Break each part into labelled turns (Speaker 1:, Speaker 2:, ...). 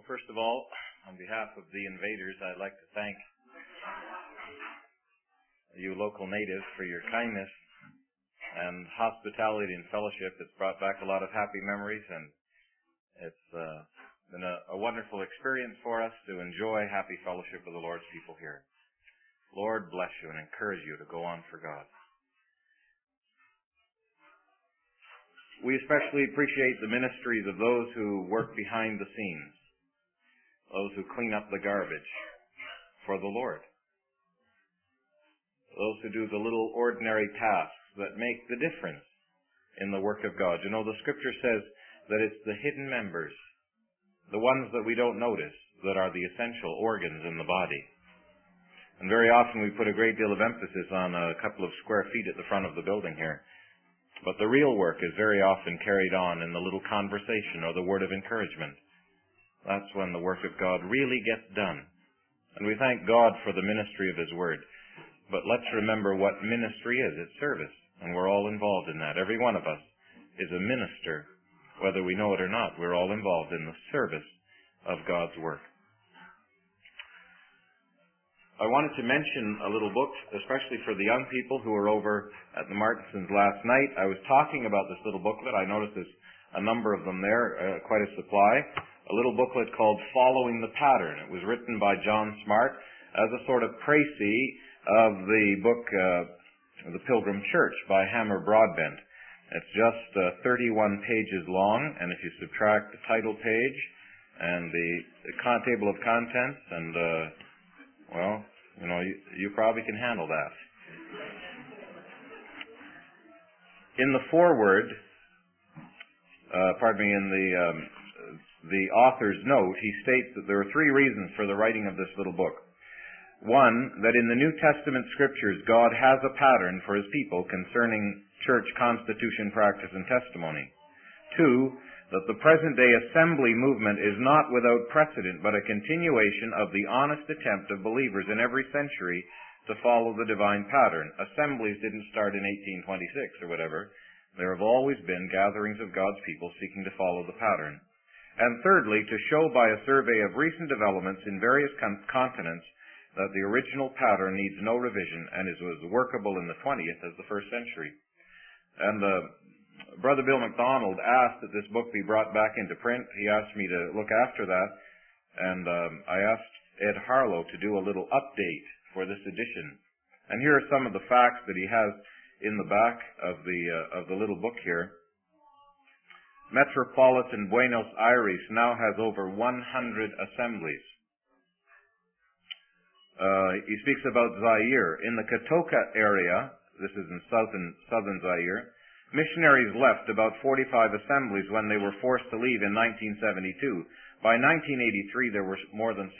Speaker 1: Well, first of all, on behalf of the invaders, I'd like to thank you local natives for your kindness and hospitality and fellowship. It's brought back a lot of happy memories, and it's been a wonderful experience for us to enjoy happy fellowship with the Lord's people here. Lord bless you and encourage you to go on for God. We especially appreciate the ministries of those who work behind the scenes, those who clean up the garbage for the Lord, those who do the little ordinary tasks that make the difference in the work of God. You know, the Scripture says that it's the hidden members, the ones that we don't notice, that are the essential organs in the body. And very often we put a great deal of emphasis on a couple of square feet at the front of the building here. But the real work is very often carried on in the little conversation or the word of encouragement. That's when the work of God really gets done. And we thank God for the ministry of His Word. But let's remember what ministry is. It's service. And we're all involved in that. Every one of us is a minister. Whether we know it or not, we're all involved in the service of God's work. I wanted to mention a little book, especially for the young people who were over at the Martinsons last night. I was talking about this little booklet. I noticed there's a number of them there, quite a supply. A little booklet called Following the Pattern. It was written by John Smart as a sort of précis of the book The Pilgrim Church by Hammer Broadbent. It's just 31 pages long, and if you subtract the title page and the table of contents, and you probably can handle that. In the foreword, in the author's note, he states that there are three reasons for the writing of this little book. One, that in the New Testament Scriptures, God has a pattern for His people concerning church constitution, practice, and testimony. Two, that the present-day assembly movement is not without precedent, but a continuation of the honest attempt of believers in every century to follow the divine pattern. Assemblies didn't start in 1826 or whatever. There have always been gatherings of God's people seeking to follow the pattern. And thirdly, to show by a survey of recent developments in various continents that the original pattern needs no revision and is as workable in the 20th as the first century. And Brother Bill McDonald asked that this book be brought back into print. He asked me to look after that, and I asked Ed Harlow to do a little update for this edition. And here are some of the facts that he has in the back of the little book here. Metropolitan Buenos Aires now has over 100 assemblies. He speaks about Zaire. In the Katoka area, this is in southern Zaire, missionaries left about 45 assemblies when they were forced to leave in 1972. By 1983, there were more than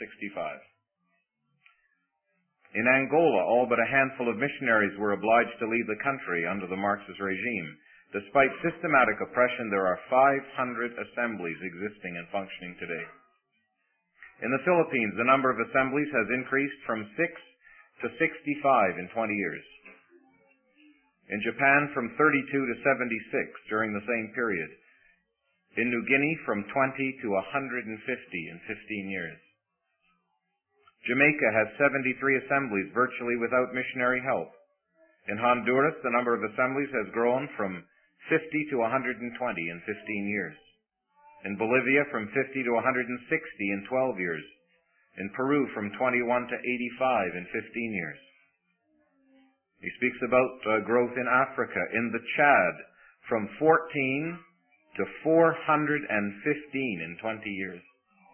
Speaker 1: 65. In Angola, all but a handful of missionaries were obliged to leave the country under the Marxist regime. Despite systematic oppression, there are 500 assemblies existing and functioning today. In the Philippines, the number of assemblies has increased from 6 to 65 in 20 years. In Japan, from 32 to 76 during the same period. In New Guinea, from 20 to 150 in 15 years. Jamaica has 73 assemblies virtually without missionary help. In Honduras, the number of assemblies has grown from 50 to 120 in 15 years. In Bolivia, from 50 to 160 in 12 years. In Peru, from 21 to 85 in 15 years. He speaks about growth in Africa. In the Chad, from 14 to 415 in 20 years.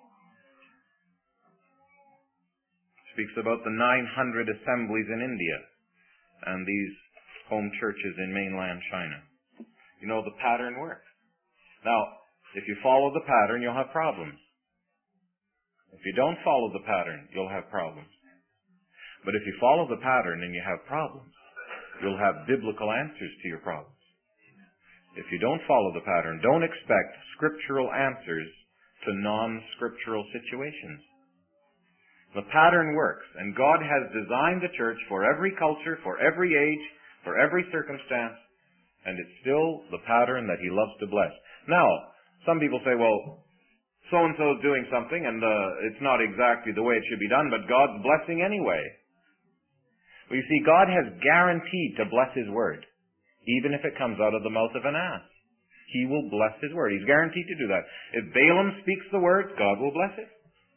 Speaker 1: Speaks about the 900 assemblies in India and these home churches in mainland China. You know, the pattern works. Now, if you follow the pattern, you'll have problems. If you don't follow the pattern, you'll have problems. But if you follow the pattern and you have problems, you'll have biblical answers to your problems. If you don't follow the pattern, don't expect scriptural answers to non-scriptural situations. The pattern works, and God has designed the church for every culture, for every age, for every circumstance, and it's still the pattern that He loves to bless. Now, some people say, well, so-and-so is doing something and it's not exactly the way it should be done, but God's blessing anyway. Well, you see, God has guaranteed to bless His word, even if it comes out of the mouth of an ass. He will bless His word. He's guaranteed to do that. If Balaam speaks the word, God will bless it.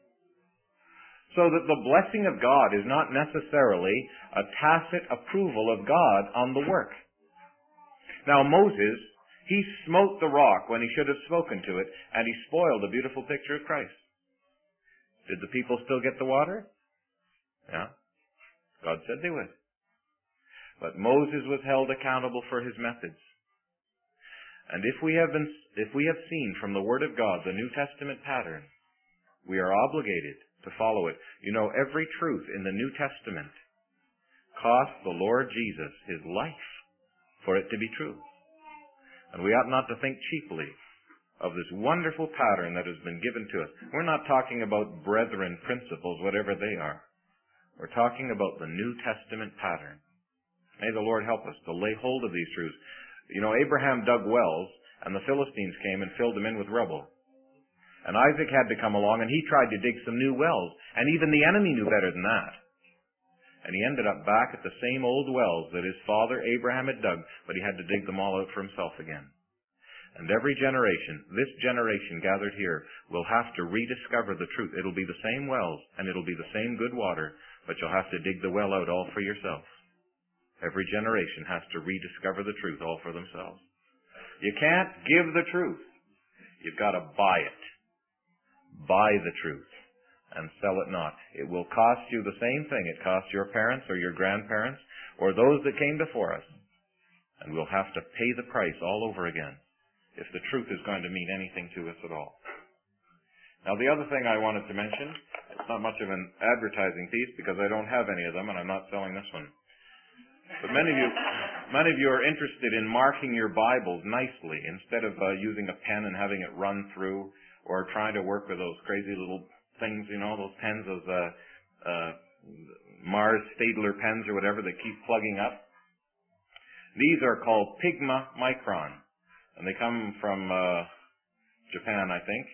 Speaker 1: So that the blessing of God is not necessarily a tacit approval of God on the work. Now Moses, he smote the rock when he should have spoken to it, and he spoiled a beautiful picture of Christ. Did the people still get the water? Yeah. God said they would. But Moses was held accountable for his methods. And if we have seen from the Word of God the New Testament pattern, we are obligated to follow it. You know, every truth in the New Testament cost the Lord Jesus His life for it to be true. And we ought not to think cheaply of this wonderful pattern that has been given to us. We're not talking about brethren principles, whatever they are. We're talking about the New Testament pattern. May the Lord help us to lay hold of these truths. You know, Abraham dug wells, and the Philistines came and filled them in with rubble. And Isaac had to come along, and he tried to dig some new wells. And even the enemy knew better than that. And he ended up back at the same old wells that his father Abraham had dug, but he had to dig them all out for himself again. And every generation, this generation gathered here, will have to rediscover the truth. It'll be the same wells, and it'll be the same good water, but you'll have to dig the well out all for yourself. Every generation has to rediscover the truth all for themselves. You can't give the truth. You've got to buy it. Buy the truth and sell it not. It will cost you the same thing it cost your parents or your grandparents or those that came before us. And we'll have to pay the price all over again if the truth is going to mean anything to us at all. Now, the other thing I wanted to mention, it's not much of an advertising piece because I don't have any of them and I'm not selling this one. But many of you are interested in marking your Bibles nicely instead of using a pen and having it run through, or trying to work with those crazy little things, you know, those pens, those Mars Staedtler pens or whatever that keep plugging up. These are called Pigma Micron, and they come from Japan, I think.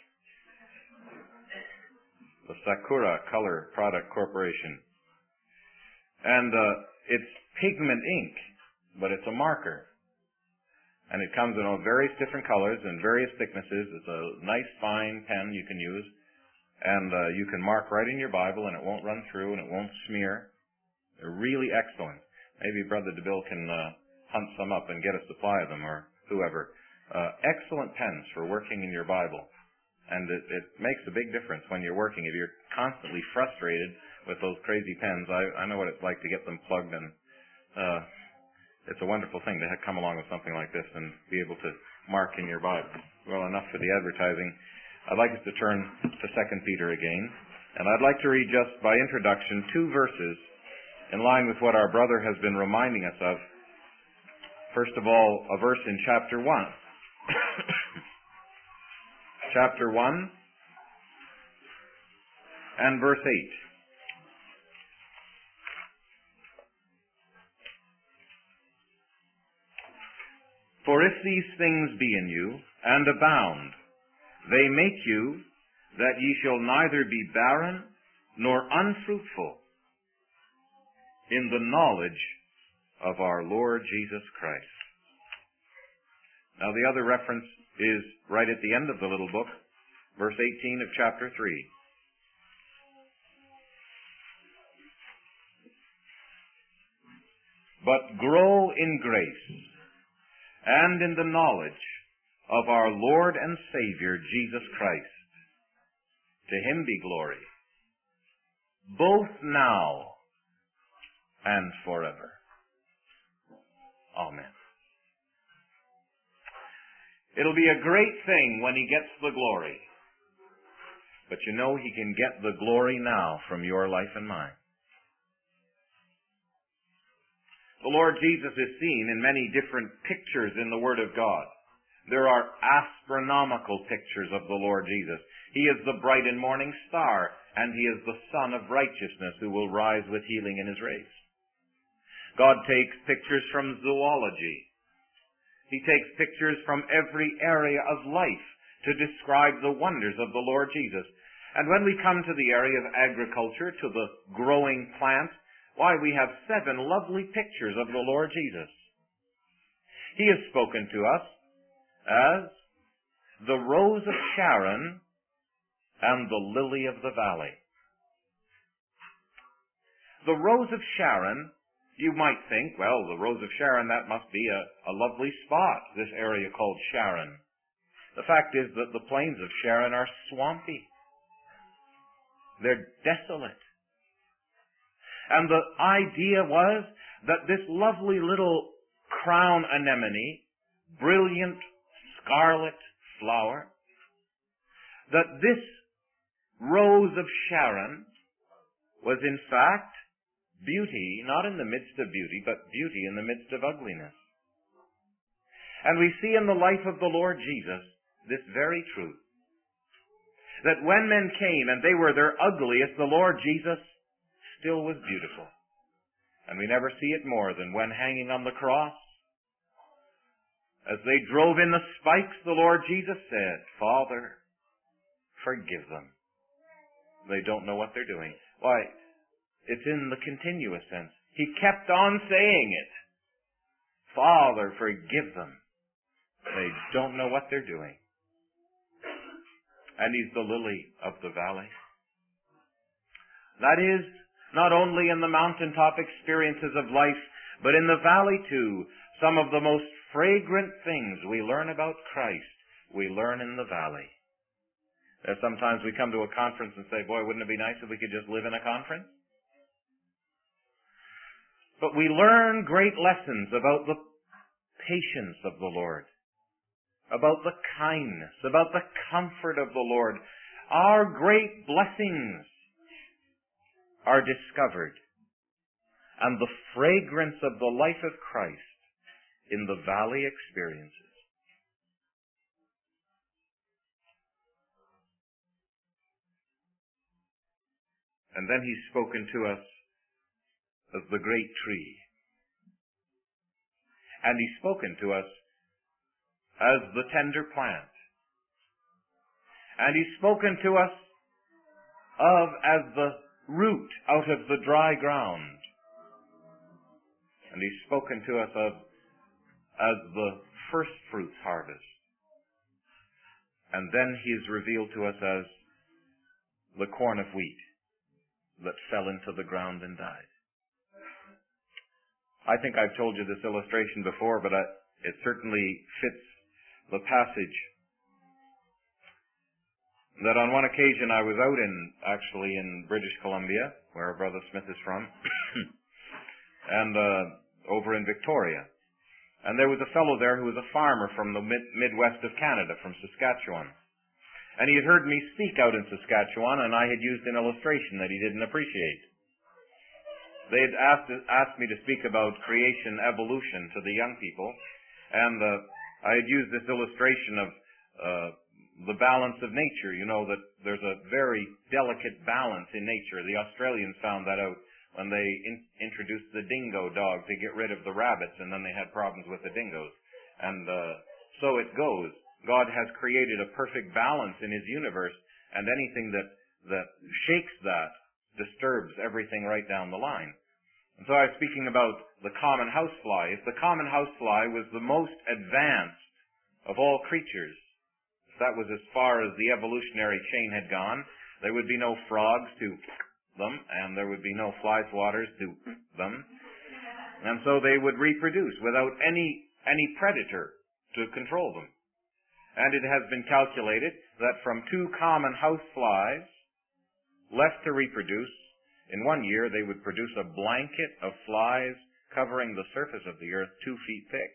Speaker 1: The Sakura Color Product Corporation. And it's pigment ink, but it's a marker. And it comes in all various different colors and various thicknesses. It's a nice, fine pen you can use. And you can mark right in your Bible, and it won't run through, and it won't smear. They're really excellent. Maybe Brother DeBill can hunt some up and get a supply of them, or whoever. Excellent pens for working in your Bible. And it makes a big difference when you're working. If you're constantly frustrated with those crazy pens, I know what it's like to get them plugged, and it's a wonderful thing to come along with something like this and be able to mark in your Bible. Well, enough for the advertising. I'd like us to turn to 2 Peter again. And I'd like to read just by introduction 2 verses in line with what our brother has been reminding us of. First of all, a verse in chapter 1. Chapter 1 and verse 8. For if these things be in you, and abound, they make you that ye shall neither be barren nor unfruitful in the knowledge of our Lord Jesus Christ. Now the other reference is right at the end of the little book, verse 18 of chapter 3. But grow in grace and in the knowledge of our Lord and Savior, Jesus Christ. To Him be glory, both now and forever. Amen. It'll be a great thing when He gets the glory. But you know He can get the glory now from your life and mine. The Lord Jesus is seen in many different pictures in the Word of God. There are astronomical pictures of the Lord Jesus. He is the bright and morning star, and He is the Son of righteousness who will rise with healing in His race. God takes pictures from zoology. He takes pictures from every area of life to describe the wonders of the Lord Jesus. And when we come to the area of agriculture, to the growing plant, why, we have 7 lovely pictures of the Lord Jesus. He has spoken to us as the rose of Sharon and the lily of the valley. The rose of Sharon, you might think, well, the rose of Sharon, that must be a lovely spot, this area called Sharon. The fact is that the plains of Sharon are swampy. They're desolate. And the idea was that this lovely little crown anemone, brilliant scarlet flower, that this rose of Sharon was in fact beauty, not in the midst of beauty, but beauty in the midst of ugliness. And we see in the life of the Lord Jesus this very truth, that when men came and they were their ugliest, the Lord Jesus still was beautiful. And we never see it more than when hanging on the cross. As they drove in the spikes, the Lord Jesus said, "Father, forgive them. They don't know what they're doing." Why, it's in the continuous sense. He kept on saying it. "Father, forgive them. They don't know what they're doing." And He's the lily of the valley. That is, not only in the mountaintop experiences of life, but in the valley too. Some of the most fragrant things we learn about Christ, we learn in the valley. Sometimes we come to a conference and say, boy, wouldn't it be nice if we could just live in a conference? But we learn great lessons about the patience of the Lord, about the kindness, about the comfort of the Lord. Our great blessings are discovered, and the fragrance of the life of Christ in the valley experiences. And then He's spoken to us as the great tree. And He's spoken to us as the tender plant. And He's spoken to us as the root out of the dry ground. And He's spoken to us as the first fruits harvest. And then He is revealed to us as the corn of wheat that fell into the ground and died. I think I've told you this illustration before, but it certainly fits the passage. That on one occasion I was out in British Columbia, where Brother Smith is from, and over in Victoria. And there was a fellow there who was a farmer from the Midwest of Canada, from Saskatchewan. And he had heard me speak out in Saskatchewan, and I had used an illustration that he didn't appreciate. They had asked me to speak about creation, evolution to the young people, and I had used this illustration of the balance of nature. You know that there's a very delicate balance in nature. The Australians found that out when they introduced the dingo dog to get rid of the rabbits, and then they had problems with the dingoes. And so it goes. God has created a perfect balance in His universe, and anything that shakes that disturbs everything right down the line. And so I was speaking about the common housefly. If the common housefly was the most advanced of all creatures, if that was as far as the evolutionary chain had gone, there would be no frogs to them, and there would be no fly swatters to them. And so they would reproduce without any predator to control them. And it has been calculated that from 2 common houseflies left to reproduce, in 1 year they would produce a blanket of flies covering the surface of the earth 2 feet thick.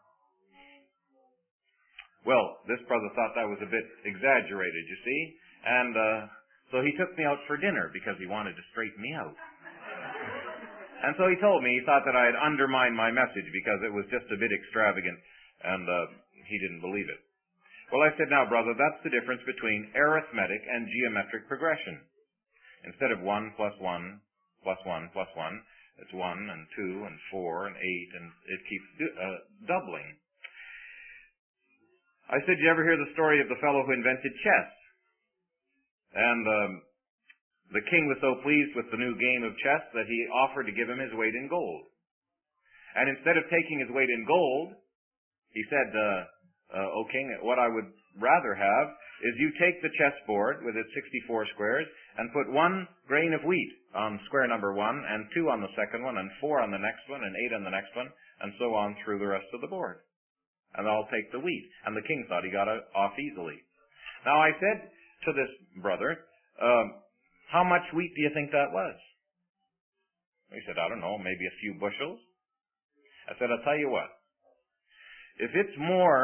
Speaker 1: Well, this brother thought that was a bit exaggerated, you see, and so he took me out for dinner because he wanted to straighten me out. And so he told me he thought that I had undermined my message because it was just a bit extravagant, and he didn't believe it. Well, I said, now, brother, that's the difference between arithmetic and geometric progression. Instead of 1 plus 1 plus 1 plus 1, it's 1 and 2 and 4 and 8, and it keeps doubling. I said, "You ever hear the story of the fellow who invented chess?" And the king was so pleased with the new game of chess that he offered to give him his weight in gold. And instead of taking his weight in gold, he said, "O king, what I would rather have is you take the chessboard with its 64 squares and put 1 grain of wheat on square number 1, and 2 on the second one, and 4 on the next one, and 8 on the next one, and so on through the rest of the board. And I'll take the wheat." And the king thought he got off easily. Now I said to this brother, "How much wheat do you think that was?" He said, "I don't know, maybe a few bushels." I said, "I'll tell you what. If it's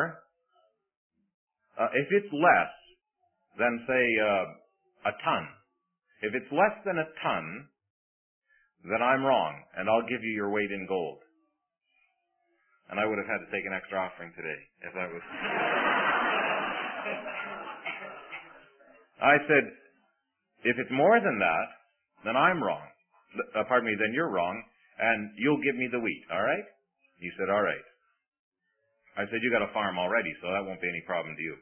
Speaker 1: less than, say, a ton, if it's less than a ton, then I'm wrong, and I'll give you your weight in gold." And I would have had to take an extra offering today if I was. I said, "If it's more than that, then I'm wrong. Then you're wrong, and you'll give me the wheat, all right?" He said, "All right." I said, "You got a farm already, so that won't be any problem to you."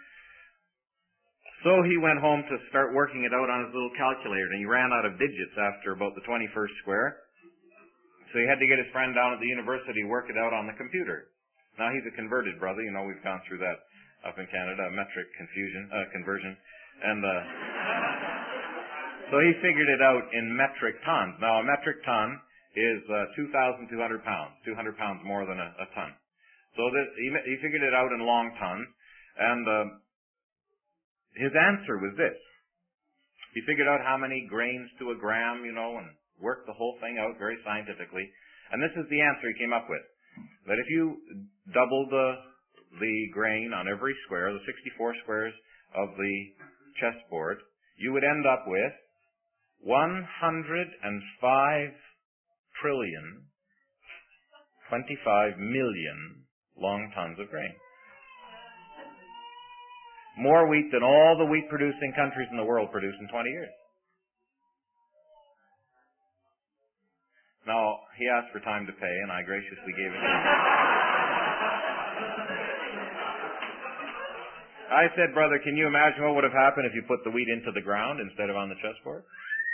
Speaker 1: So he went home to start working it out on his little calculator, and he ran out of digits after about the 21st square. So he had to get his friend down at the university to work it out on the computer. Now he's a converted brother. You know, we've gone through that up in Canada, a metric conversion. And so he figured it out in metric tons. Now a metric ton is 2,200 pounds, 200 pounds more than a ton. So he figured it out in long tons, and his answer was this. He figured out how many grains to a gram, and worked the whole thing out very scientifically. And this is the answer he came up with. That if you doubled the grain on every square, the 64 squares of the chessboard, you would end up with 105 trillion 25 million long tons of grain. More wheat than all the wheat-producing countries in the world produce in 20 years. Now, he asked for time to pay, and I graciously gave it to him. I said, "Brother, can you imagine what would have happened if you put the wheat into the ground instead of on the chessboard?"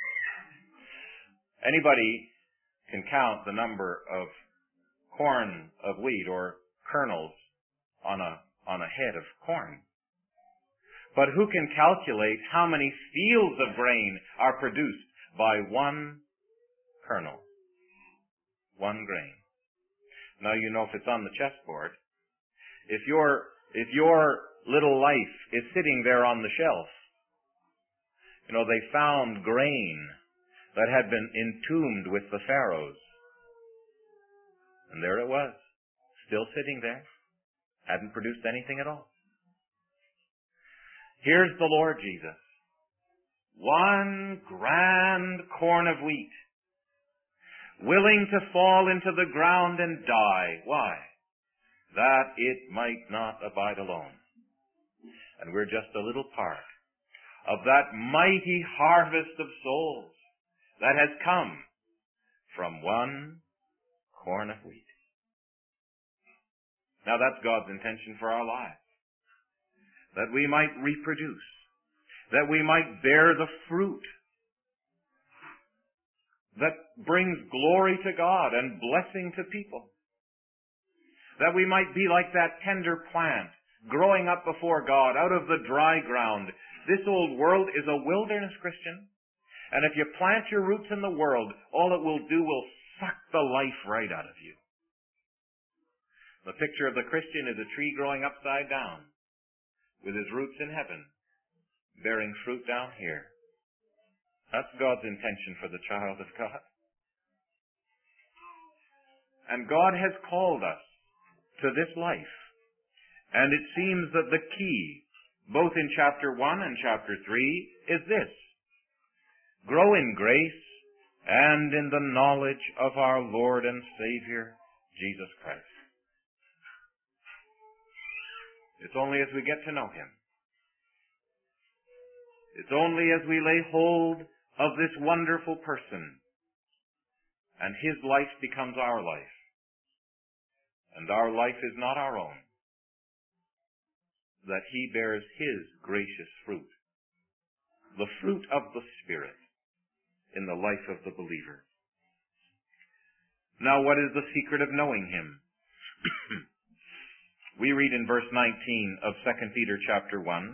Speaker 1: Anybody can count the number of corn of wheat or kernels on a head of corn. But who can calculate how many fields of grain are produced by one kernel? One grain. Now you know if it's on the chessboard. If your little life is sitting there on the shelf, they found grain that had been entombed with the pharaohs. And there it was, still sitting there, hadn't produced anything at all. Here's the Lord Jesus. One grand corn of wheat, willing to fall into the ground and die. Why? That it might not abide alone. And we're just a little part of that mighty harvest of souls that has come from one corn of wheat. Now that's God's intention for our lives. That we might reproduce. That we might bear the fruit that brings glory to God and blessing to people. That we might be like that tender plant growing up before God out of the dry ground. This old world is a wilderness, Christian. And if you plant your roots in the world, all it will do will suck the life right out of you. The picture of the Christian is a tree growing upside down with his roots in heaven, bearing fruit down here. That's God's intention for the child of God. And God has called us to this life. And it seems that the key, both in chapter 1 and chapter 3, is this. Grow in grace and in the knowledge of our Lord and Savior, Jesus Christ. It's only as we get to know Him. It's only as we lay hold of this wonderful person and His life becomes our life. And our life is not our own. that he bears his gracious fruit, the fruit of the Spirit, in the life of the believer. Now, what is the secret of knowing him? We read in verse 19 of 2 Peter chapter 1,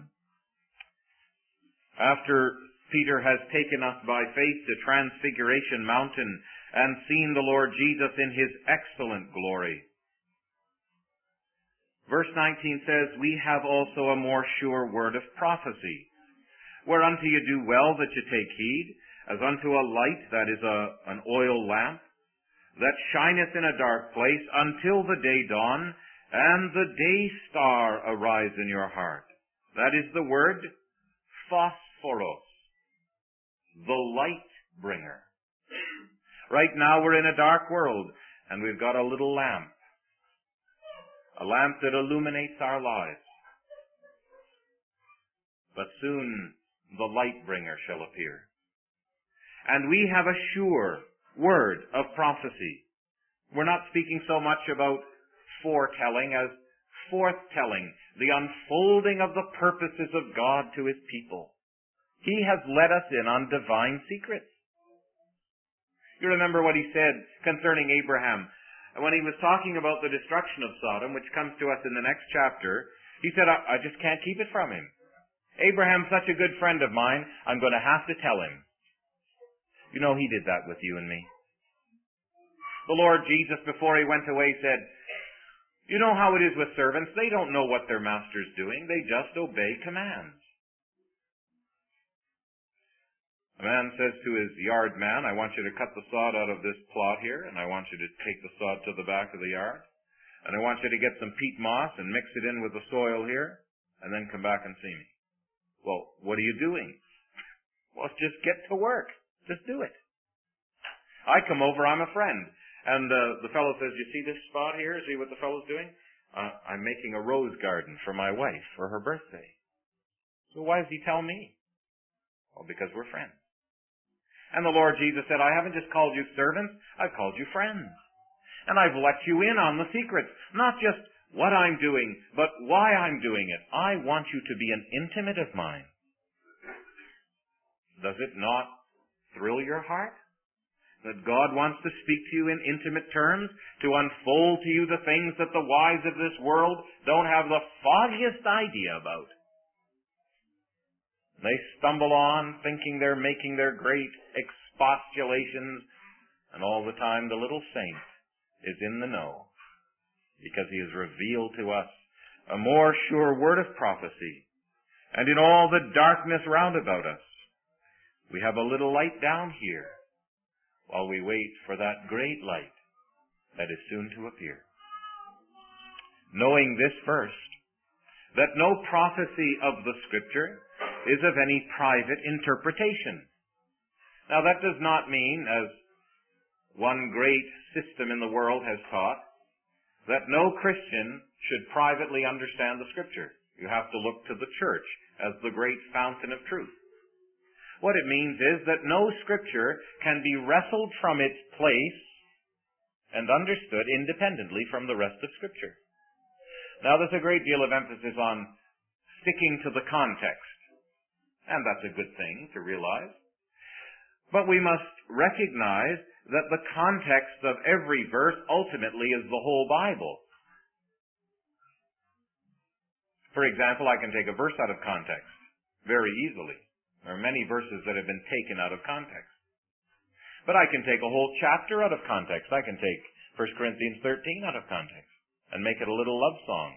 Speaker 1: after Peter has taken us by faith to Transfiguration Mountain and seen the Lord Jesus in his excellent glory. Verse 19 says, we have also a more sure word of prophecy, whereunto you do well that you take heed, as unto a light that is an oil lamp, that shineth in a dark place until the day dawn, and the day star arise in your heart. That is the word phosphoros, the light bringer. Right now we're in a dark world, and we've got a little lamp. A lamp that illuminates our lives. But soon the light bringer shall appear. And we have a sure word of prophecy. We're not speaking so much about foretelling as forthtelling, the unfolding of the purposes of God to his people. He has let us in on divine secrets. You remember what he said concerning Abraham when he was talking about the destruction of Sodom, which comes to us in the next chapter. He said, I just can't keep it from him. Abraham's such a good friend of mine, I'm going to have to tell him. You know, he did that with you and me. The Lord Jesus, before he went away, said, you know how it is with servants. They don't know what their master's doing. They just obey commands. A man says to his yard man, I want you to cut the sod out of this plot here, and I want you to take the sod to the back of the yard, and I want you to get some peat moss and mix it in with the soil here, and then come back and see me. Well, what are you doing? Well, just get to work. Just do it. I come over, I'm a friend. And the fellow says, you see this spot here? See what the fellow's doing? I'm making a rose garden for my wife for her birthday. So why does he tell me? Well, because we're friends. And the Lord Jesus said, I haven't just called you servants, I've called you friends. And I've let you in on the secrets. Not just what I'm doing, but why I'm doing it. I want you to be an intimate of mine. Does it not thrill your heart? That God wants to speak to you in intimate terms, to unfold to you the things that the wise of this world don't have the foggiest idea about. They stumble on thinking they're making their great expostulations, and all the time the little saint is in the know, because he has revealed to us a more sure word of prophecy. And in all the darkness round about us, we have a little light down here, while we wait for that great light that is soon to appear. Knowing this first, that no prophecy of the Scripture is of any private interpretation. Now that does not mean, as one great system in the world has taught, that no Christian should privately understand the Scripture. You have to look to the church as the great fountain of truth. What it means is that no Scripture can be wrestled from its place and understood independently from the rest of Scripture. Now, there's a great deal of emphasis on sticking to the context, and that's a good thing to realize. But we must recognize that the context of every verse ultimately is the whole Bible. For example, I can take a verse out of context very easily. There are many verses that have been taken out of context. But I can take a whole chapter out of context. I can take 1 Corinthians 13 out of context and make it a little love song.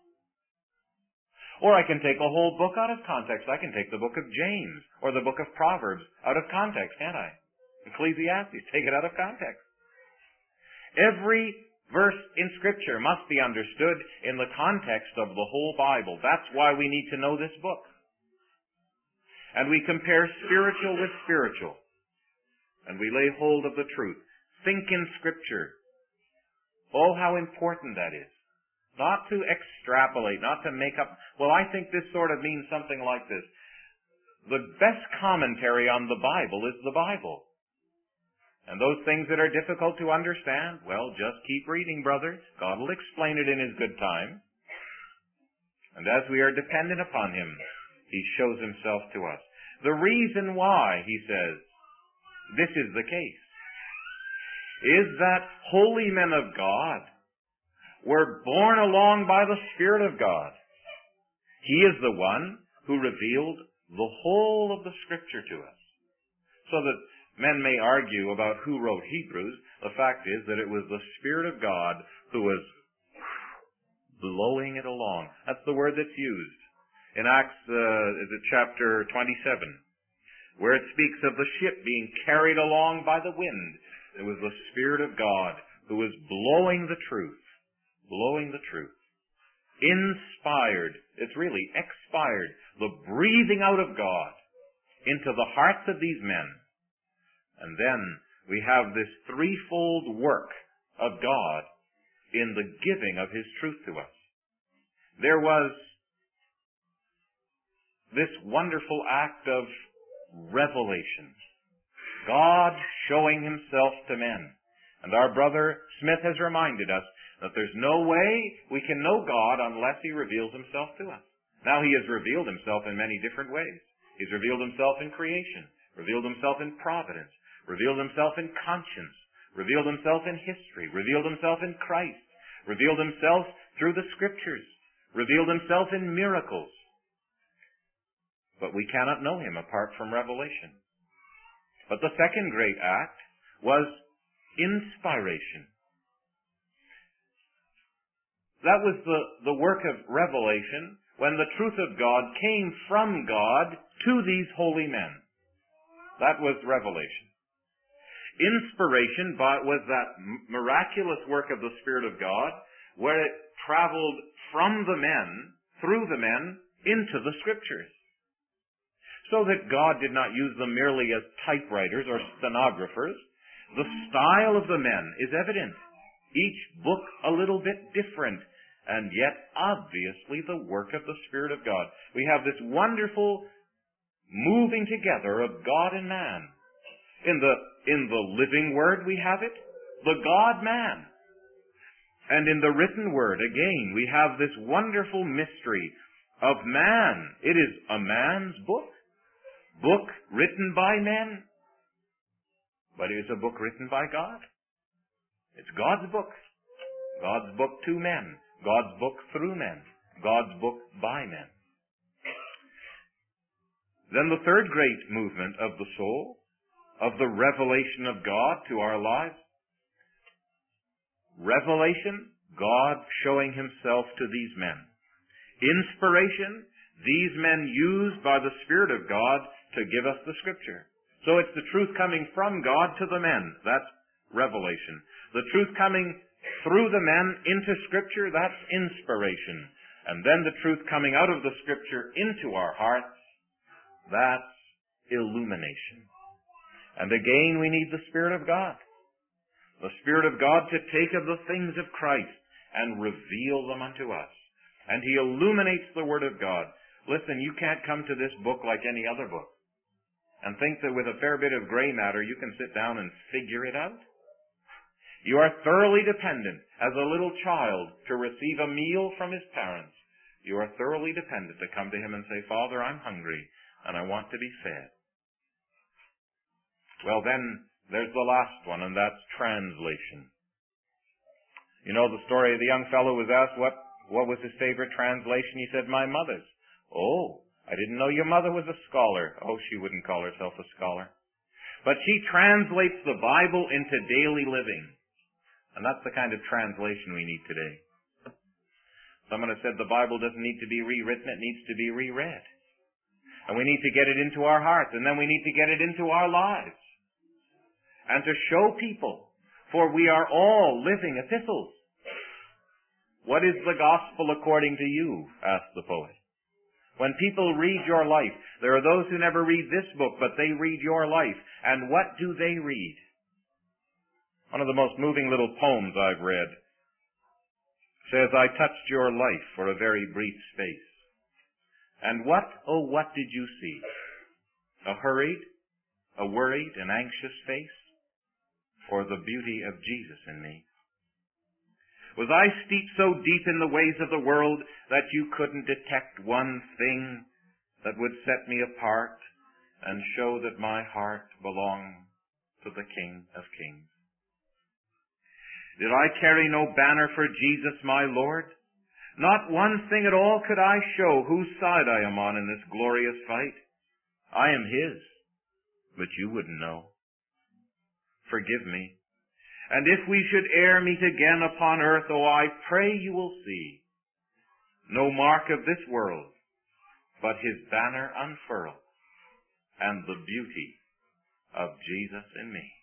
Speaker 1: Or I can take a whole book out of context. I can take the book of James or the book of Proverbs out of context, can't I? Ecclesiastes, take it out of context. Every verse in Scripture must be understood in the context of the whole Bible. That's why we need to know this book. And we compare spiritual with spiritual. And we lay hold of the truth. Think in Scripture. Oh, how important that is. Not to extrapolate, not to make up, well, I think this sort of means something like this. The best commentary on the Bible is the Bible. And those things that are difficult to understand, well, just keep reading, brother. God will explain it in His good time. And as we are dependent upon him, he shows himself to us. The reason why, he says, this is the case, is that holy men of God were borne along by the Spirit of God. He is the one who revealed the whole of the Scripture to us. So that men may argue about who wrote Hebrews, the fact is that it was the Spirit of God who was blowing it along. That's the word that's used in Acts chapter 27, where it speaks of the ship being carried along by the wind. It was the Spirit of God who was blowing the truth. Blowing the truth. Inspired. It's really expired. The breathing out of God into the hearts of these men. And then we have this threefold work of God in the giving of his truth to us. There was this wonderful act of revelation. God showing himself to men. And our brother Smith has reminded us that there's no way we can know God unless he reveals himself to us. Now he has revealed himself in many different ways. He's revealed himself in creation, revealed himself in providence, revealed himself in conscience, revealed himself in history, revealed himself in Christ, revealed himself through the Scriptures, revealed himself in miracles. But we cannot know him apart from revelation. But the second great act was inspiration. That was the work of revelation when the truth of God came from God to these holy men. That was revelation. Inspiration was that miraculous work of the Spirit of God where it traveled from the men, through the men, into the Scriptures. So that God did not use them merely as typewriters or stenographers. The style of the men is evident. Each book a little bit different, and yet obviously the work of the Spirit of God. We have this wonderful moving together of God and man. In the living Word we have it, the God-man. And in the written Word, again, we have this wonderful mystery of man. It is a man's book written by men, but it is a book written by God. It's God's book to men, God's book through men, God's book by men. Then the third great movement of the soul, of the revelation of God to our lives. Revelation, God showing himself to these men. Inspiration, these men used by the Spirit of God to give us the Scripture. So it's the truth coming from God to the men. That's revelation. The truth coming through the men into Scripture, that's inspiration. And then the truth coming out of the Scripture into our hearts, that's illumination. And again, we need the Spirit of God. The Spirit of God to take of the things of Christ and reveal them unto us. And he illuminates the Word of God. Listen, you can't come to this book like any other book and think that with a fair bit of gray matter you can sit down and figure it out. You are thoroughly dependent as a little child to receive a meal from his parents. You are thoroughly dependent to come to him and say, Father, I'm hungry and I want to be fed. Well, then there's the last one, and that's translation. You know the story of the young fellow who was asked what was his favorite translation. He said, my mother's. Oh, I didn't know your mother was a scholar. Oh, she wouldn't call herself a scholar. But she translates the Bible into daily living. And that's the kind of translation we need today. Someone has said the Bible doesn't need to be rewritten, it needs to be reread. And we need to get it into our hearts, and then we need to get it into our lives. And to show people, for we are all living epistles. What is the gospel according to you? Asked the poet. When people read your life, there are those who never read this book, but they read your life. And what do they read? One of the most moving little poems I've read says, I touched your life for a very brief space. And what, oh, what did you see? A hurried, a worried, an anxious face? Or the beauty of Jesus in me? Was I steeped so deep in the ways of the world that you couldn't detect one thing that would set me apart and show that my heart belonged to the King of Kings? Did I carry no banner for Jesus my Lord? Not one thing at all could I show whose side I am on in this glorious fight. I am His, but you wouldn't know. Forgive me. And if we should e'er meet again upon earth, oh, I pray you will see no mark of this world, but His banner unfurled and the beauty of Jesus in me.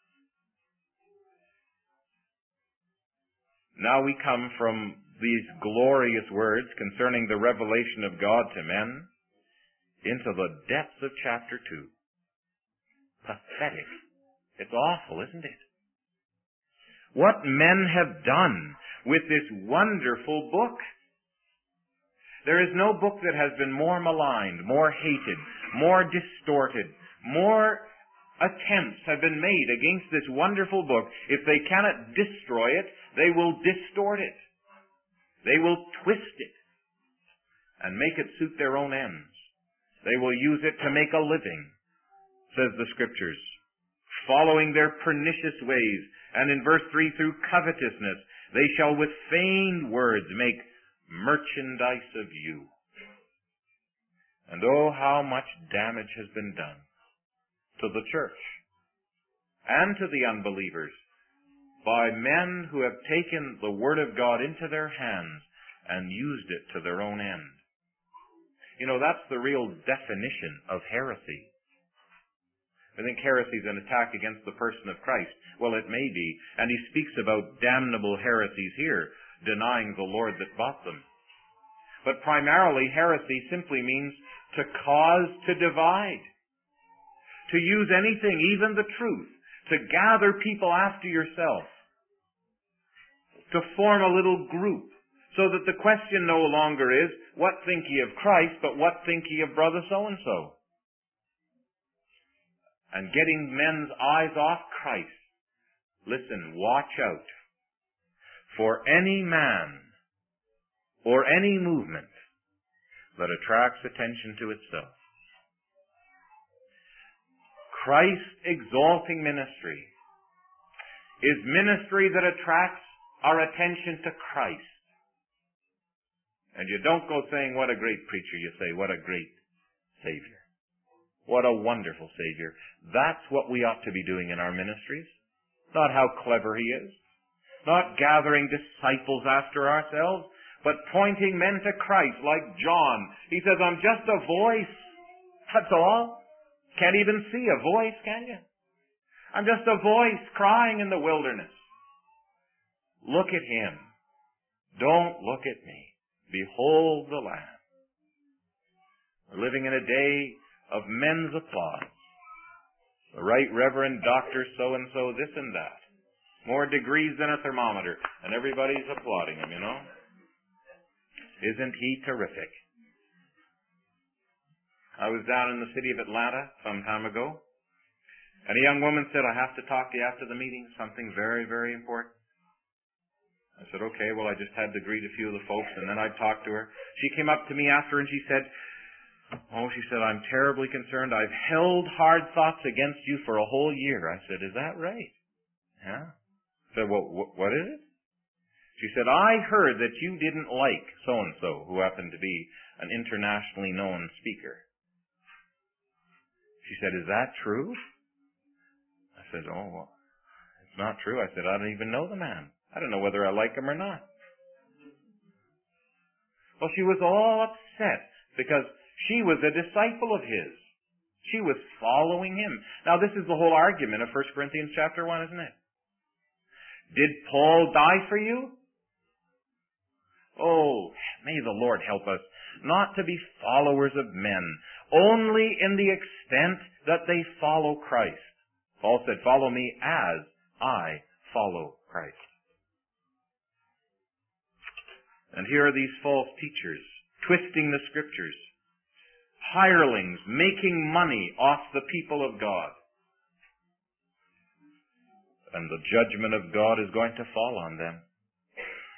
Speaker 1: Now we come from these glorious words concerning the revelation of God to men into the depths of chapter 2. Pathetic. It's awful, isn't it? What men have done with this wonderful book. There is no book that has been more maligned, more hated, more distorted, more attempts have been made against this wonderful book. If they cannot destroy it, they will distort it. They will twist it and make it suit their own ends. They will use it to make a living, says the Scriptures, following their pernicious ways. And in verse 3, through covetousness, they shall with feigned words make merchandise of you. And oh, how much damage has been done to the church and to the unbelievers by men who have taken the Word of God into their hands and used it to their own end. You know, that's the real definition of heresy. I think heresy is an attack against the person of Christ. Well, it may be. And he speaks about damnable heresies here, denying the Lord that bought them. But primarily, heresy simply means to cause to divide. To use anything, even the truth, to gather people after yourself. To form a little group. So that the question no longer is, what think ye of Christ, but what think ye of brother so-and-so? And getting men's eyes off Christ. Listen, watch out for any man or any movement that attracts attention to itself. Christ-exalting ministry is ministry that attracts our attention to Christ. And you don't go saying, what a great preacher. You say, what a great Savior. What a wonderful Savior. That's what we ought to be doing in our ministries. Not how clever He is. Not gathering disciples after ourselves, but pointing men to Christ like John. He says, I'm just a voice. That's all. Can't even see a voice, can you? I'm just a voice crying in the wilderness. Look at Him. Don't look at me. Behold the Lamb. We're living in a day of men's applause. The Right Reverend Dr. So-and-so, this and that. More degrees than a thermometer. And everybody's applauding him, you know. Isn't he terrific? I was down in the city of Atlanta some time ago. And a young woman said, I have to talk to you after the meeting. Something very, very important. I said, okay, well, I just had to greet a few of the folks, and then I'd talk to her. She came up to me after, and she said, I'm terribly concerned. I've held hard thoughts against you for a whole year. I said, is that right? Yeah. I said, well, what is it? She said, I heard that you didn't like so-and-so, who happened to be an internationally known speaker. She said, is that true? I said, oh, well, it's not true. I said, I don't even know the man. I don't know whether I like him or not. Well, she was all upset because she was a disciple of his. She was following him. Now, this is the whole argument of 1 Corinthians chapter 1, isn't it? Did Paul die for you? Oh, may the Lord help us not to be followers of men, only in the extent that they follow Christ. Paul said, follow me as I follow Christ. And here are these false teachers, twisting the Scriptures, hirelings, making money off the people of God. And the judgment of God is going to fall on them.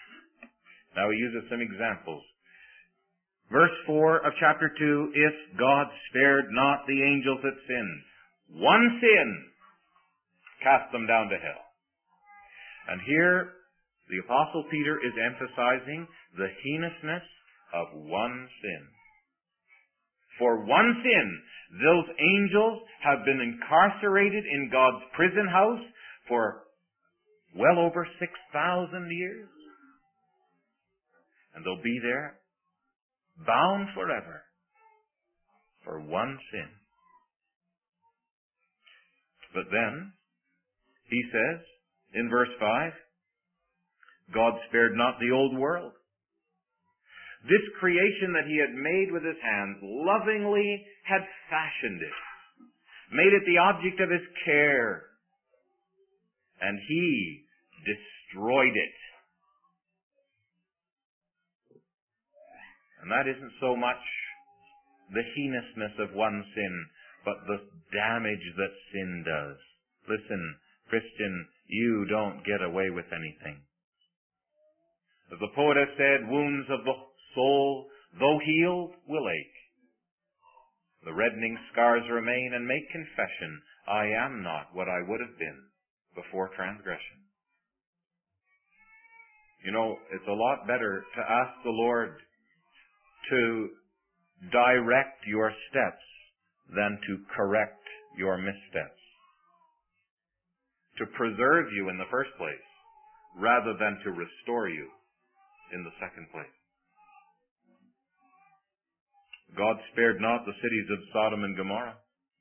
Speaker 1: Now he uses some examples. Verse 4 of chapter 2, if God spared not the angels that sinned, one sin cast them down to hell. And here the Apostle Peter is emphasizing the heinousness of one sin. For one sin, those angels have been incarcerated in God's prison house for well over 6,000 years. And they'll be there, bound forever, for one sin. But then, he says, in verse 5, God spared not the old world. This creation that he had made with his hands, lovingly had fashioned it, made it the object of his care, and he destroyed it. And that isn't so much the heinousness of one sin, but the damage that sin does. Listen, Christian, you don't get away with anything. As the poet has said, wounds of the soul, though healed, will ache. The reddening scars remain and make confession, I am not what I would have been before transgression. You know, it's a lot better to ask the Lord to direct your steps than to correct your missteps. To preserve you in the first place, rather than to restore you in the second place. God spared not the cities of Sodom and Gomorrah.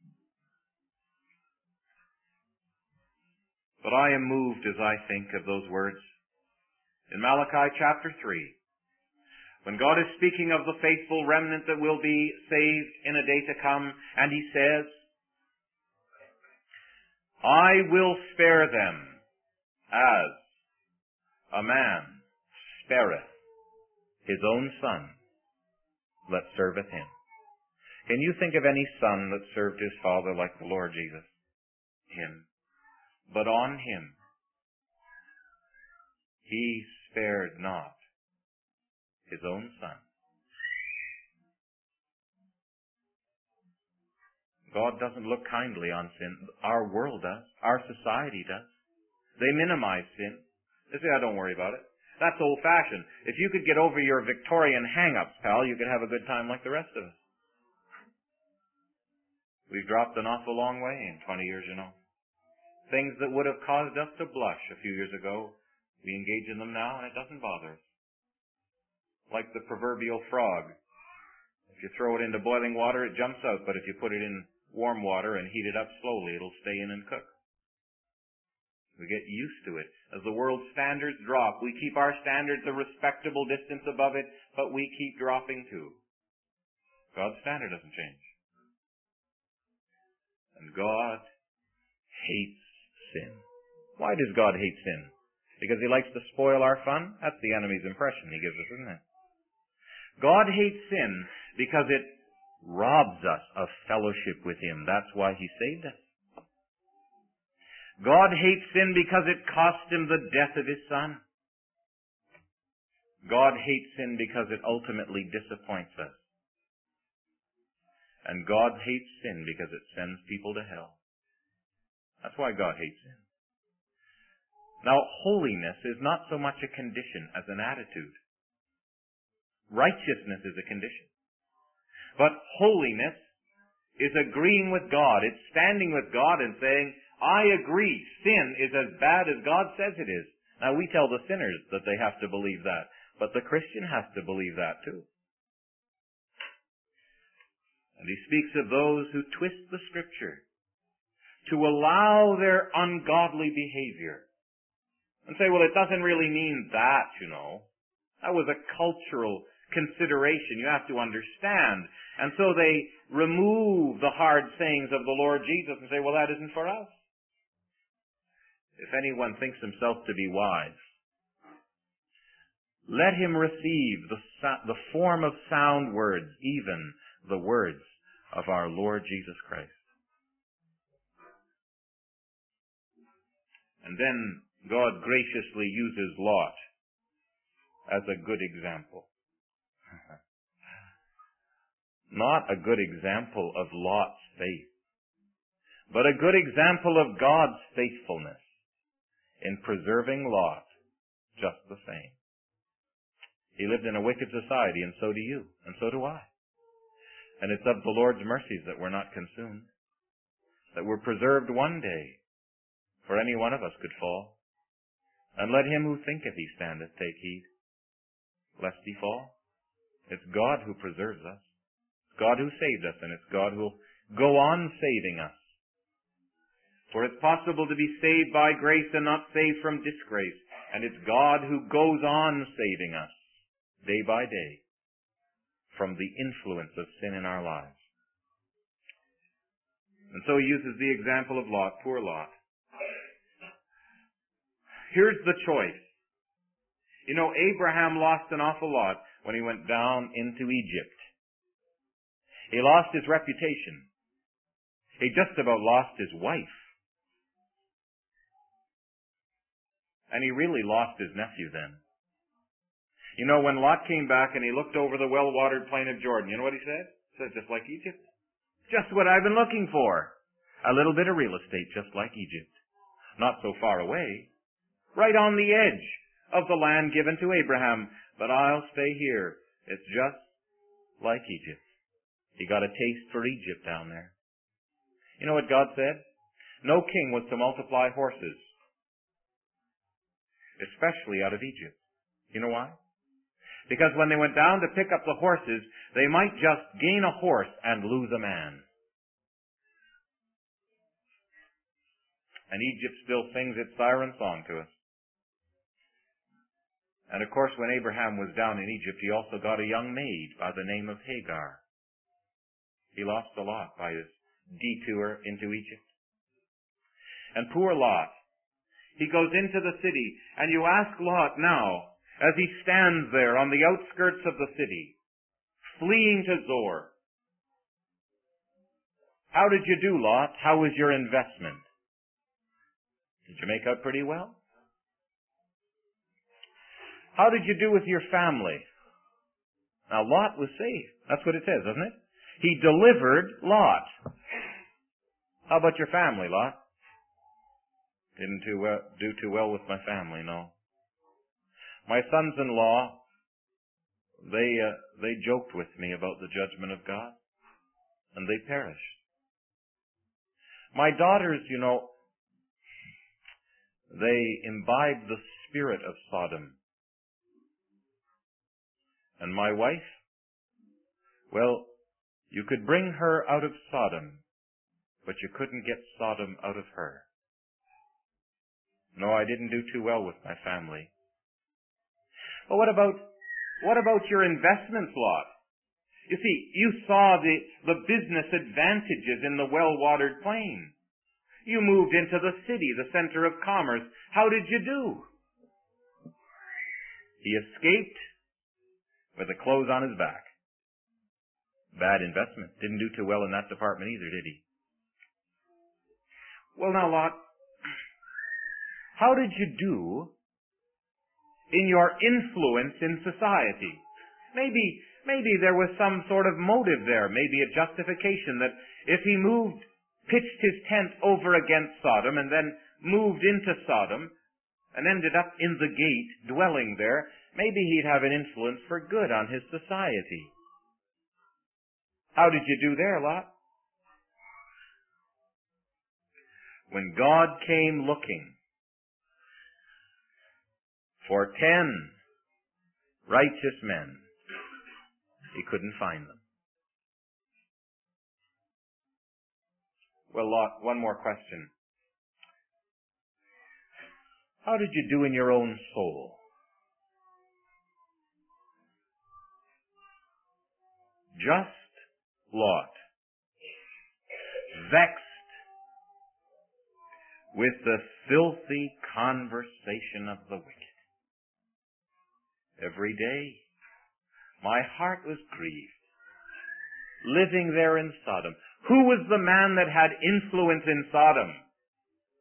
Speaker 1: But I am moved as I think of those words in Malachi chapter 3, when God is speaking of the faithful remnant that will be saved in a day to come, and he says, I will spare them as a man spareth his own son that serveth him. Can you think of any son that served his father like the Lord Jesus? Him. But on him he spared not his own son. God doesn't look kindly on sin. Our world does. Our society does. They minimize sin. They say, don't worry about it. That's old-fashioned. If you could get over your Victorian hang-ups, pal, you could have a good time like the rest of us. We've dropped an awful long way in 20 years, you know. Things that would have caused us to blush a few years ago, we engage in them now and it doesn't bother us. Like the proverbial frog. If you throw it into boiling water, it jumps out, but if you put it in warm water and heat it up slowly, it'll stay in and cook. We get used to it. As the world's standards drop, we keep our standards a respectable distance above it, but we keep dropping too. God's standard doesn't change. And God hates sin. Why does God hate sin? Because he likes to spoil our fun? That's the enemy's impression he gives us, isn't it? God hates sin because it robs us of fellowship with him. That's why he saved us. God hates sin because it cost him the death of his son. God hates sin because it ultimately disappoints us. And God hates sin because it sends people to hell. That's why God hates sin. Now, holiness is not so much a condition as an attitude. Righteousness is a condition. But holiness is agreeing with God. It's standing with God and saying, I agree, sin is as bad as God says it is. Now, we tell the sinners that they have to believe that, but the Christian has to believe that too. And he speaks of those who twist the Scripture to allow their ungodly behavior. And say, well, it doesn't really mean that, you know. That was a cultural consideration you have to understand. And so they remove the hard sayings of the Lord Jesus and say, well, that isn't for us. If anyone thinks himself to be wise, let him receive the form of sound words, even the words of our Lord Jesus Christ. And then God graciously uses Lot as a good example. Not a good example of Lot's faith, but a good example of God's faithfulness in preserving Lot just the same. He lived in a wicked society, and so do you, and so do I. And it's of the Lord's mercies that we're not consumed, that we're preserved one day, for any one of us could fall. And let him who thinketh he standeth take heed, lest he fall. It's God who preserves us. It's God who saved us, and it's God who will go on saving us. For it's possible to be saved by grace and not saved from disgrace. And it's God who goes on saving us day by day from the influence of sin in our lives. And so he uses the example of Lot, poor Lot. Here's the choice. You know, Abraham lost an awful lot when he went down into Egypt. He lost his reputation. He just about lost his wife. And he really lost his nephew then. You know, when Lot came back and he looked over the well-watered plain of Jordan, you know what he said? He said, just like Egypt. Just what I've been looking for. A little bit of real estate, just like Egypt. Not so far away. Right on the edge of the land given to Abraham. But I'll stay here. It's just like Egypt. He got a taste for Egypt down there. You know what God said? No king was to multiply horses, especially out of Egypt. You know why? Because when they went down to pick up the horses, they might just gain a horse and lose a man. And Egypt still sings its siren song to us. And of course, when Abraham was down in Egypt, he also got a young maid by the name of Hagar. He lost a lot by his detour into Egypt. And poor Lot, he goes into the city, and you ask Lot now, as he stands there on the outskirts of the city, fleeing to Zoar, how did you do, Lot? How was your investment? Did you make out pretty well? How did you do with your family? Now, Lot was saved. That's what it says, doesn't it? He delivered Lot. How about your family, Lot? Didn't do too well with my family, no. My sons-in-law, they joked with me about the judgment of God, and they perished. My daughters, you know, they imbibed the spirit of Sodom. And my wife, well, you could bring her out of Sodom, but you couldn't get Sodom out of her. No, I didn't do too well with my family. Well, what about your investments, Lot? You see, you saw the business advantages in the well-watered plain. You moved into the city, the center of commerce. How did you do? He escaped with the clothes on his back. Bad investment. Didn't do too well in that department either, did he? Well, now, Lot, how did you do in your influence in society? Maybe there was some sort of motive there, maybe a justification that if he pitched his tent over against Sodom and then moved into Sodom and ended up in the gate dwelling there, maybe he'd have an influence for good on his society. How did you do there, Lot? When God came looking for 10 righteous men, he couldn't find them. Well, Lot, one more question. How did you do in your own soul? Just Lot, vexed with the filthy conversation of the wicked. Every day, my heart was grieved, living there in Sodom. Who was the man that had influence in Sodom?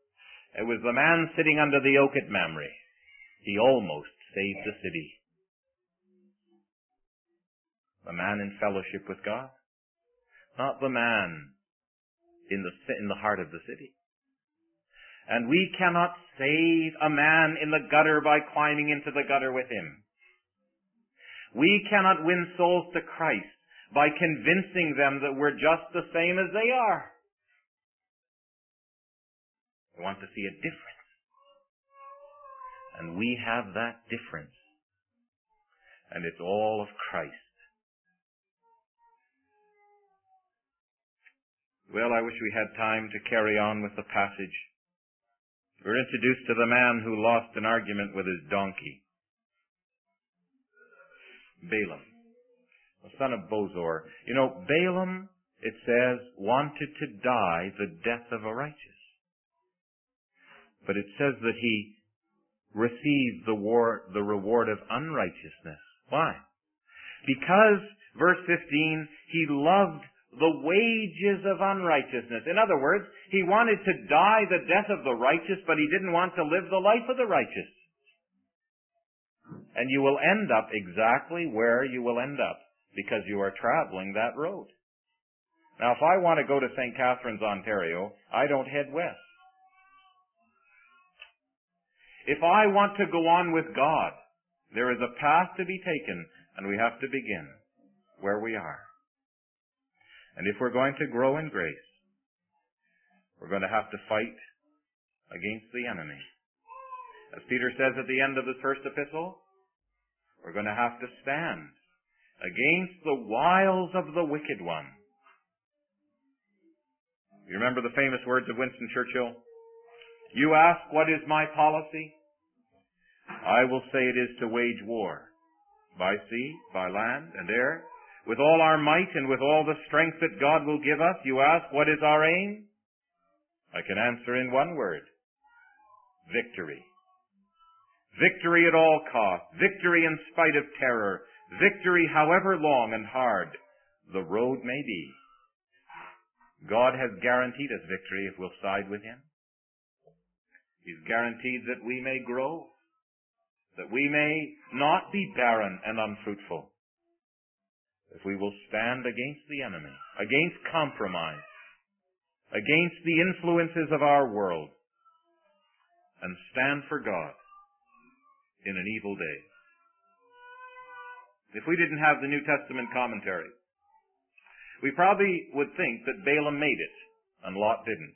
Speaker 1: It was the man sitting under the oak at Mamre. He almost saved the city. The man in fellowship with God. Not the man in the heart of the city. And we cannot save a man in the gutter by climbing into the gutter with him. We cannot win souls to Christ by convincing them that we're just the same as they are. We want to see a difference. And we have that difference. And it's all of Christ. Well, I wish we had time to carry on with the passage. We're introduced to the man who lost an argument with his donkey. Balaam, the son of Bosor. You know, Balaam, it says, wanted to die the death of a righteous. But it says that he received the reward of unrighteousness. Why? Because, verse 15, he loved the wages of unrighteousness. In other words, he wanted to die the death of the righteous, but he didn't want to live the life of the righteous. And you will end up exactly where you will end up, because you are traveling that road. Now, if I want to go to St. Catharines, Ontario, I don't head west. If I want to go on with God, there is a path to be taken, and we have to begin where we are. And if we're going to grow in grace, we're going to have to fight against the enemy. As Peter says at the end of his first epistle, we're going to have to stand against the wiles of the wicked one. You remember the famous words of Winston Churchill? You ask, what is my policy? I will say it is to wage war by sea, by land, and air, with all our might and with all the strength that God will give us. You ask, what is our aim? I can answer in one word. Victory. Victory at all costs. Victory in spite of terror. Victory however long and hard the road may be. God has guaranteed us victory if we'll side with Him. He's guaranteed that we may grow, that we may not be barren and unfruitful, if we will stand against the enemy, against compromise, against the influences of our world, and stand for God in an evil day. If we didn't have the New Testament commentary, we probably would think that Balaam made it and Lot didn't.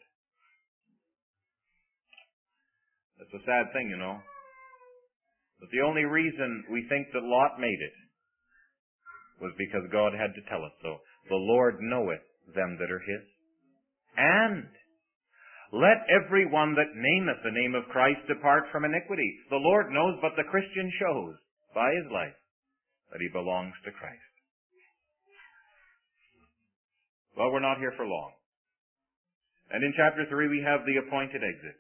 Speaker 1: That's a sad thing, you know. But the only reason we think that Lot made it was because God had to tell us so. The Lord knoweth them that are His. And let every one that nameth the name of Christ depart from iniquity. The Lord knows, but the Christian shows by his life that he belongs to Christ. Well, we're not here for long. And in chapter 3 we have the appointed exit.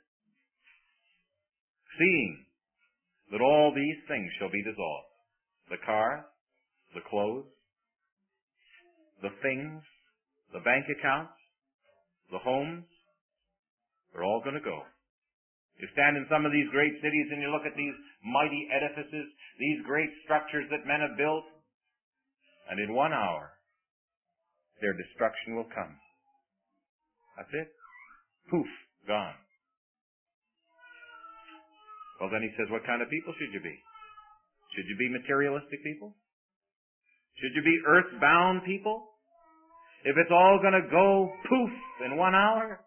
Speaker 1: Seeing that all these things shall be dissolved. The car, the clothes, the things, the bank accounts, the homes, they're all going to go. You stand in some of these great cities and you look at these mighty edifices, these great structures that men have built, and in 1 hour, their destruction will come. That's it. Poof, gone. Well, then he says, what kind of people should you be? Should you be materialistic people? Should you be earthbound people? If it's all going to go poof in 1 hour?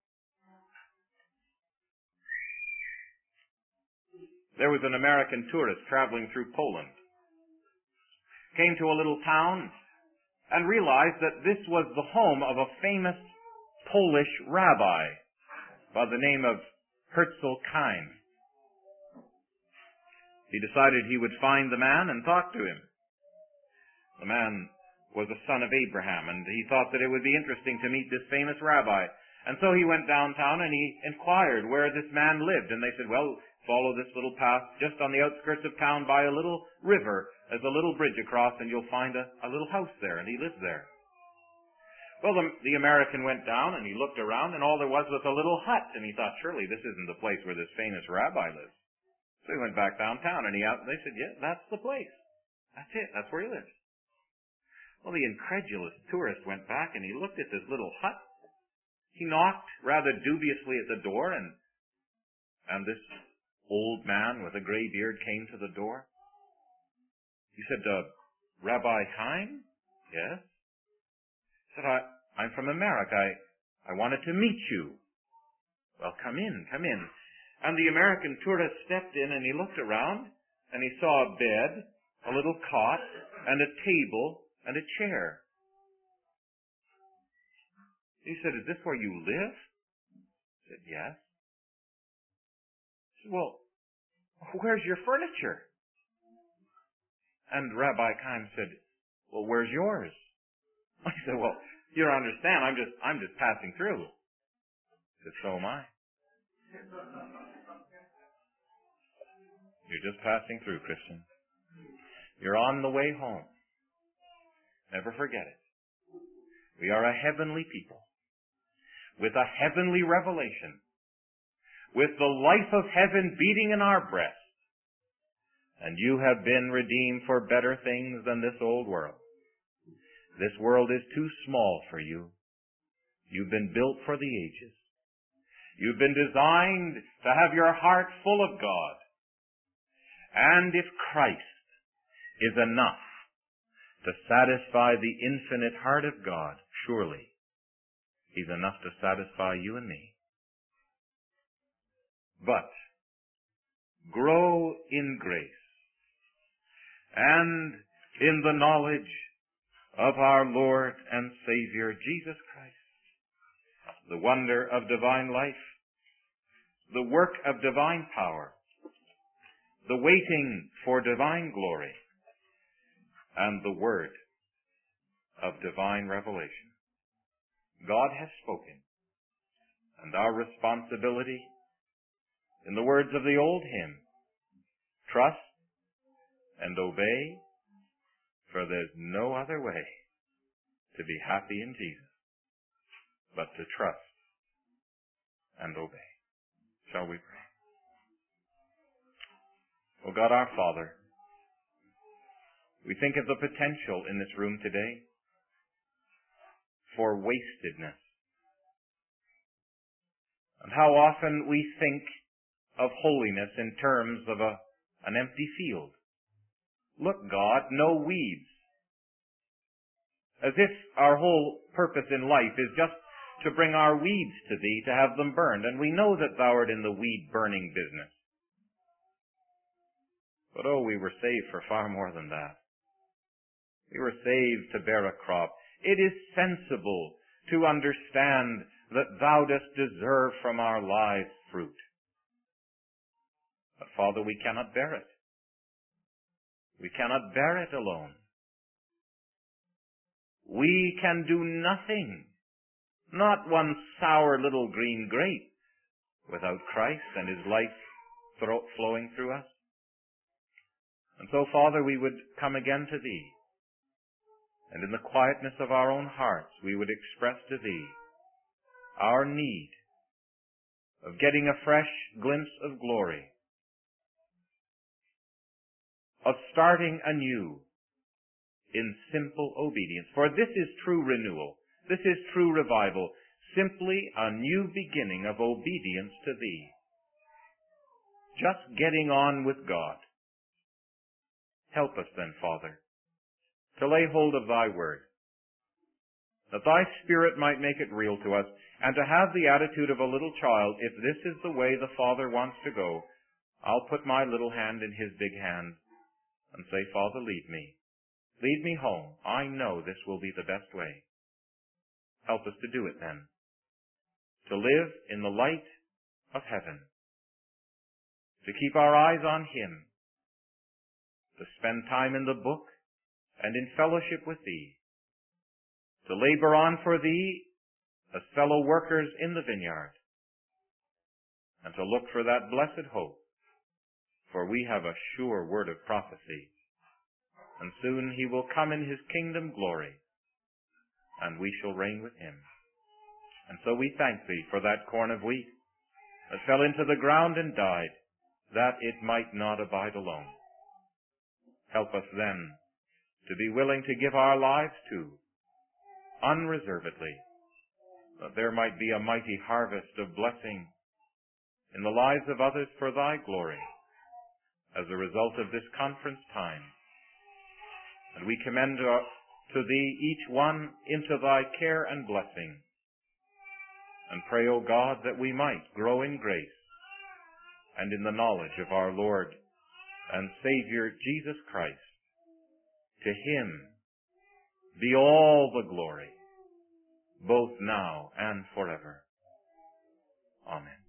Speaker 1: There was an American tourist traveling through Poland. Came to a little town and realized that this was the home of a famous Polish rabbi by the name of Herzl Kain. He decided he would find the man and talk to him. The man was a son of Abraham, and he thought that it would be interesting to meet this famous rabbi. And so he went downtown and he inquired where this man lived. And they said, well, follow this little path just on the outskirts of town by a little river. There's a little bridge across and you'll find a little house there, and he lives there. Well, the American went down and he looked around, and all there was a little hut. And he thought, surely this isn't the place where this famous rabbi lives. So he went back downtown and they said, yeah, that's the place. That's it. That's where he lives. Well, the incredulous tourist went back and he looked at this little hut. He knocked rather dubiously at the door, and this old man with a gray beard came to the door. He said, Rabbi Chaim? Yes. He said, I'm from America. I wanted to meet you. Well, come in, come in. And the American tourist stepped in and he looked around and he saw a bed, a little cot, and a table and a chair. He said, is this where you live? I said, yes. He said, well, where's your furniture? And Rabbi Chaim said, well, where's yours? I said, well, you don't understand. I'm just passing through. He said, so am I. You're just passing through, Christian. You're on the way home. Never forget it. We are a heavenly people with a heavenly revelation, with the life of heaven beating in our breast. And you have been redeemed for better things than this old world. This world is too small for you. You've been built for the ages. You've been designed to have your heart full of God. And if Christ is enough to satisfy the infinite heart of God, surely He's enough to satisfy you and me. But grow in grace and in the knowledge of our Lord and Savior Jesus Christ, the wonder of divine life, the work of divine power, the waiting for divine glory, and the word of divine revelation. God has spoken, and our responsibility, in the words of the old hymn, trust and obey, for there's no other way to be happy in Jesus but to trust and obey. Shall we pray? O God our Father, we think of the potential in this room today for wastedness. And how often we think of holiness in terms of an empty field. Look, God, no weeds. As if our whole purpose in life is just to bring our weeds to Thee, to have them burned. And we know that Thou art in the weed-burning business. But oh, we were saved for far more than that. We were saved to bear a crop. It is sensible to understand that Thou dost deserve from our lives fruit. But Father, we cannot bear it. We cannot bear it alone. We can do nothing, not one sour little green grape, without Christ and His life flowing through us. And so, Father, we would come again to Thee, and in the quietness of our own hearts, we would express to Thee our need of getting a fresh glimpse of glory, of starting anew in simple obedience. For this is true renewal. This is true revival. Simply a new beginning of obedience to Thee. Just getting on with God. Help us then, Father, to lay hold of Thy word, that Thy Spirit might make it real to us, and to have the attitude of a little child. If this is the way the Father wants to go, I'll put my little hand in His big hand and say, Father, lead me. Lead me home. I know this will be the best way. Help us to do it then. To live in the light of heaven. To keep our eyes on Him. To spend time in the book and in fellowship with Thee. To labor on for Thee as fellow workers in the vineyard. And to look for that blessed hope. For we have a sure word of prophecy. And soon He will come in His kingdom glory, and we shall reign with Him. And so we thank Thee for that corn of wheat that fell into the ground and died, that it might not abide alone. Help us then to be willing to give our lives to, unreservedly, that there might be a mighty harvest of blessing in the lives of others for thy glory as a result of this conference time. And we commend to thee each one into thy care and blessing, and pray, O God, that we might grow in grace and in the knowledge of our Lord and Savior Jesus Christ. To him be all the glory, both now and forever. Amen.